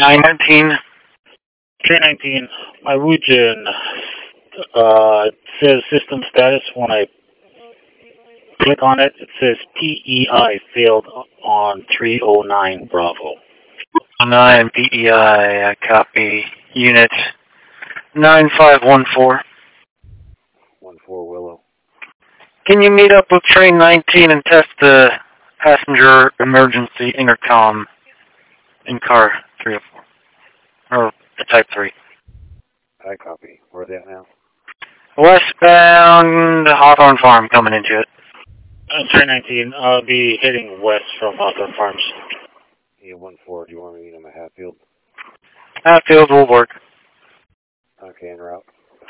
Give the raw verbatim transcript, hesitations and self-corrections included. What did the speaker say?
nine nineteen. Train nineteen, my Woojin, uh, it says system status. When I click on it, it says P E I failed on three oh nine Bravo. nine P E I, I copy. Unit nine five one four. one four Willow. Can you meet up with train nineteen and test the passenger emergency intercom in car three oh four? Or the type three. I copy. Where's that now? Westbound Hawthorne Farm coming into it. Uh, train nineteen, I'll be heading west from Hawthorne Farms. E one four, do you want me to meet him at Hatfield? Hatfield will work. Okay, en route.